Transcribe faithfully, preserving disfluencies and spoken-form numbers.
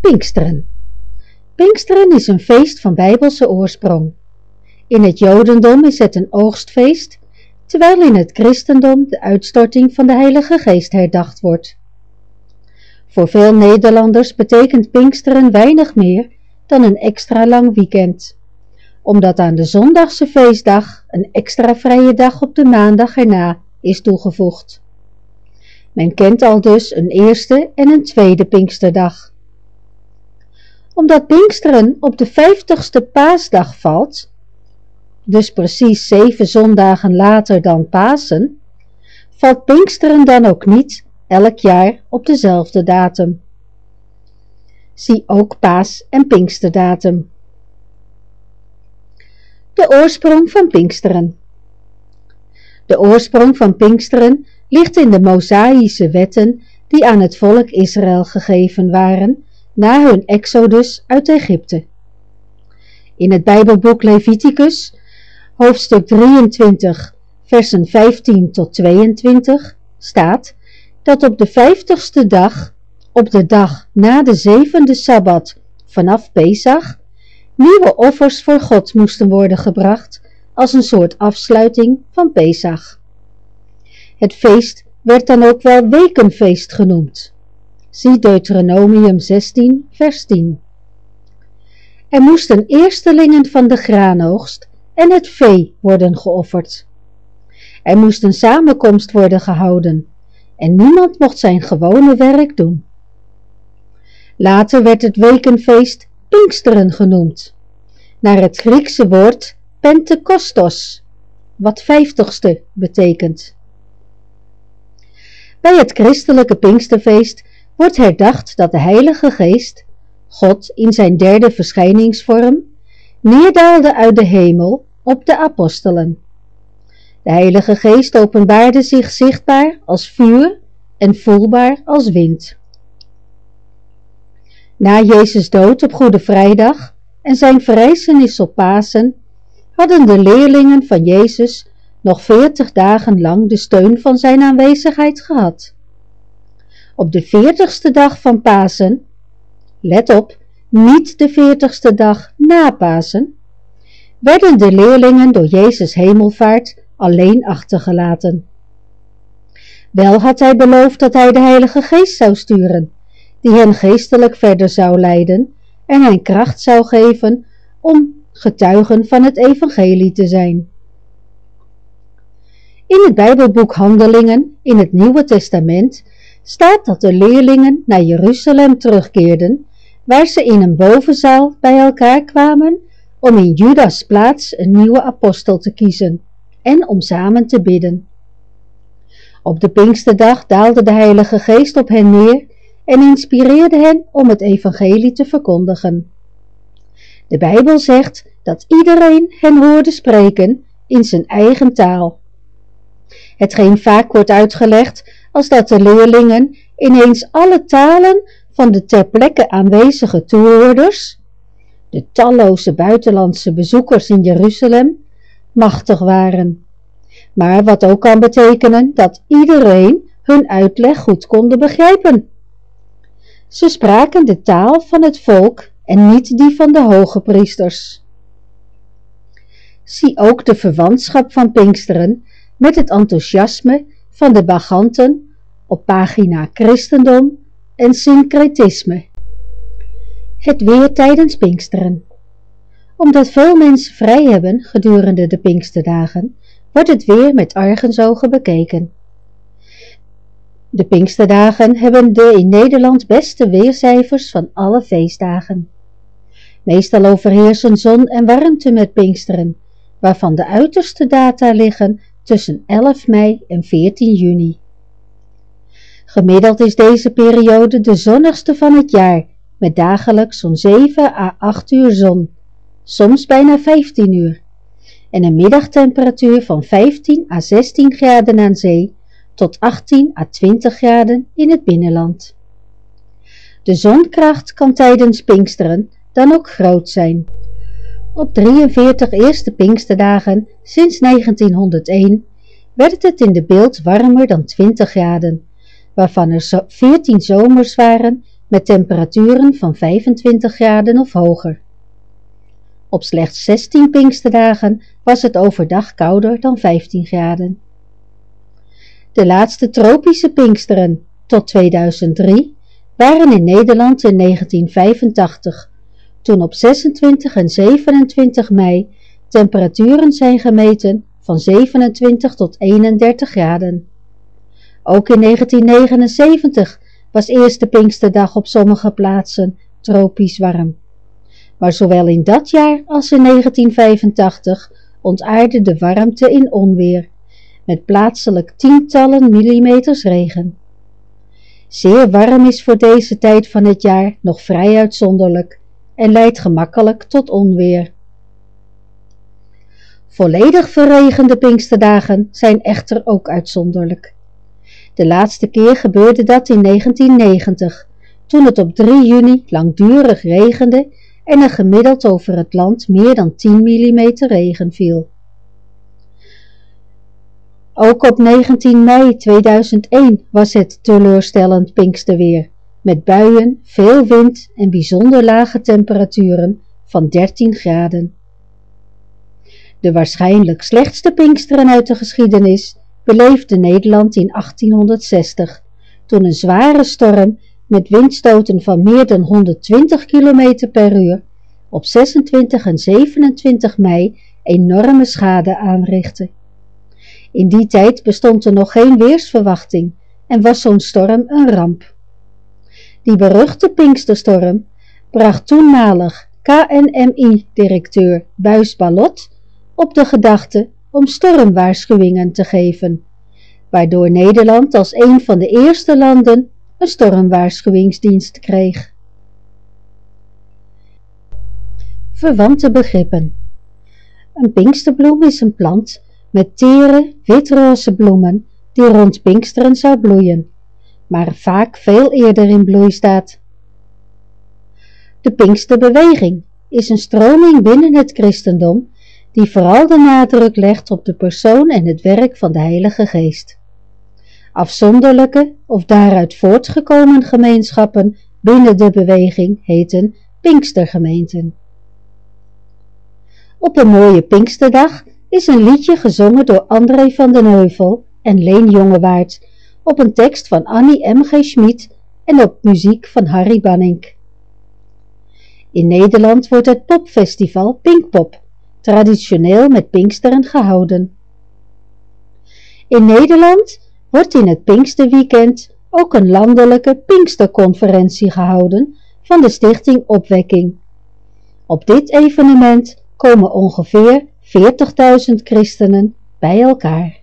Pinksteren. Pinksteren is een feest van Bijbelse oorsprong. In het Jodendom is het een oogstfeest, terwijl in het Christendom de uitstorting van de Heilige Geest herdacht wordt. Voor veel Nederlanders betekent Pinksteren weinig meer dan een extra lang weekend, omdat aan de zondagse feestdag een extra vrije dag op de maandag erna is toegevoegd. Men kent al dus een eerste en een tweede Pinksterdag. Omdat Pinksteren op de vijftigste paasdag valt, dus precies zeven zondagen later dan Pasen, valt Pinksteren dan ook niet elk jaar op dezelfde datum. Zie ook Paas- en Pinksterdatum. De oorsprong van Pinksteren. De oorsprong van Pinksteren ligt in de Mosaïsche wetten die aan het volk Israël gegeven waren na hun exodus uit Egypte. In het Bijbelboek Leviticus, hoofdstuk drieëntwintig, versen vijftien tot tweeëntwintig, staat dat op de vijftigste dag, op de dag na de zevende Sabbat vanaf Pesach, nieuwe offers voor God moesten worden gebracht als een soort afsluiting van Pesach. Het feest werd dan ook wel wekenfeest genoemd. Zie Deuteronomium zestien, vers tien. Er moesten eerstelingen van de graanoogst en het vee worden geofferd. Er moest een samenkomst worden gehouden en niemand mocht zijn gewone werk doen. Later werd het wekenfeest Pinksteren genoemd, naar het Griekse woord Pentekostos, wat vijftigste betekent. Bij het christelijke Pinksterfeest wordt herdacht dat de Heilige Geest, God in zijn derde verschijningsvorm, neerdaalde uit de hemel op de apostelen. De Heilige Geest openbaarde zich zichtbaar als vuur en voelbaar als wind. Na Jezus' dood op Goede Vrijdag en zijn verrijzenis op Pasen hadden de leerlingen van Jezus nog veertig dagen lang de steun van zijn aanwezigheid gehad. Op de veertigste dag van Pasen, let op, niet de veertigste dag na Pasen, werden de leerlingen door Jezus' hemelvaart alleen achtergelaten. Wel had hij beloofd dat hij de Heilige Geest zou sturen, die hen geestelijk verder zou leiden en hen kracht zou geven om getuigen van het evangelie te zijn. In het Bijbelboek Handelingen in het Nieuwe Testament staat dat de leerlingen naar Jeruzalem terugkeerden, waar ze in een bovenzaal bij elkaar kwamen om in Judas' plaats een nieuwe apostel te kiezen en om samen te bidden. Op de Pinksterdag daalde de Heilige Geest op hen neer en inspireerde hen om het evangelie te verkondigen. De Bijbel zegt dat iedereen hen hoorde spreken in zijn eigen taal. Hetgeen vaak wordt uitgelegd als dat de leerlingen ineens alle talen van de ter plekke aanwezige toehoorders, de talloze buitenlandse bezoekers in Jeruzalem, machtig waren. Maar wat ook kan betekenen dat iedereen hun uitleg goed konde begrijpen. Ze spraken de taal van het volk en niet die van de hoge priesters. Zie ook de verwantschap van Pinksteren met het enthousiasme van de Baganten op pagina Christendom en Syncretisme. Het weer tijdens Pinksteren. Omdat veel mensen vrij hebben gedurende de Pinksterdagen, wordt het weer met argusogen bekeken. De Pinksterdagen hebben de in Nederland beste weercijfers van alle feestdagen. Meestal overheersen zon en warmte met Pinksteren, waarvan de uiterste data liggen tussen elf mei en veertien juni. Gemiddeld is deze periode de zonnigste van het jaar, met dagelijks zo'n zeven à acht uur zon, soms bijna vijftien uur, en een middagtemperatuur van vijftien à zestien graden aan zee tot achttien à twintig graden in het binnenland. De zonkracht kan tijdens Pinksteren dan ook groot zijn. Op drieënveertig eerste Pinksterdagen sinds negentienhonderdéén werd het in de beeld warmer dan twintig graden, waarvan er veertien zomers waren met temperaturen van vijfentwintig graden of hoger. Op slechts zestien Pinksterdagen was het overdag kouder dan vijftien graden. De laatste tropische Pinksteren, tot tweeduizend drie, waren in Nederland in negentien vijfentachtig, toen op zesentwintig en zevenentwintig mei temperaturen zijn gemeten van zevenentwintig tot eenendertig graden. Ook in negentien negenenzeventig was eerste Pinksterdag op sommige plaatsen tropisch warm. Maar zowel in dat jaar als in negentien vijfentachtig ontaardde de warmte in onweer, met plaatselijk tientallen millimeters regen. Zeer warm is voor deze tijd van het jaar nog vrij uitzonderlijk en leidt gemakkelijk tot onweer. Volledig verregende Pinksterdagen zijn echter ook uitzonderlijk. De laatste keer gebeurde dat in negentien negentig, toen het op drie juni langdurig regende en er gemiddeld over het land meer dan tien millimeter regen viel. Ook op negentien mei tweeduizend één was het teleurstellend Pinksterweer, met buien, veel wind en bijzonder lage temperaturen van dertien graden. De waarschijnlijk slechtste Pinksteren uit de geschiedenis beleefde Nederland in achttienhonderdzestig, toen een zware storm met windstoten van meer dan honderdtwintig kilometer per uur op zesentwintig en zevenentwintig mei enorme schade aanrichtte. In die tijd bestond er nog geen weersverwachting en was zo'n storm een ramp. Die beruchte Pinksterstorm bracht toenmalig K N M I-directeur Buys Ballot op de gedachte om stormwaarschuwingen te geven, waardoor Nederland als een van de eerste landen een stormwaarschuwingsdienst kreeg. Verwante begrippen. Een pinksterbloem is een plant met tere, witroze bloemen die rond Pinksteren zou bloeien, maar vaak veel eerder in bloei staat. De Pinksterbeweging is een stroming binnen het christendom die vooral de nadruk legt op de persoon en het werk van de Heilige Geest. Afzonderlijke of daaruit voortgekomen gemeenschappen binnen de beweging heten Pinkstergemeenten. Op een mooie Pinksterdag is een liedje gezongen door André van den Heuvel en Leen Jongewaard op een tekst van Annie M G Schmid en op muziek van Harry Bannink. In Nederland wordt het popfestival Pinkpop traditioneel met Pinksteren gehouden. In Nederland wordt in het Pinksterweekend ook een landelijke Pinksterconferentie gehouden van de Stichting Opwekking. Op dit evenement komen ongeveer veertigduizend christenen bij elkaar.